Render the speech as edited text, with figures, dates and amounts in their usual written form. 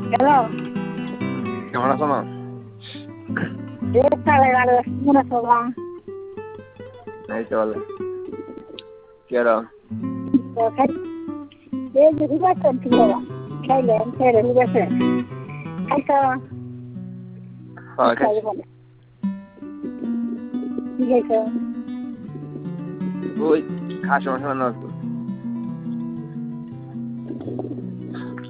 Hello, কেমন আছো মা? তাহলে গাড়ি মনে করলাম এই তো ভালো। কি আর এই যে রিবারটা কি বাবা খাইলেন খেয়ে গেছে খাইতো খাইছি। বলে কি খাইছো ওই খাসি মাংস রান্না করতো।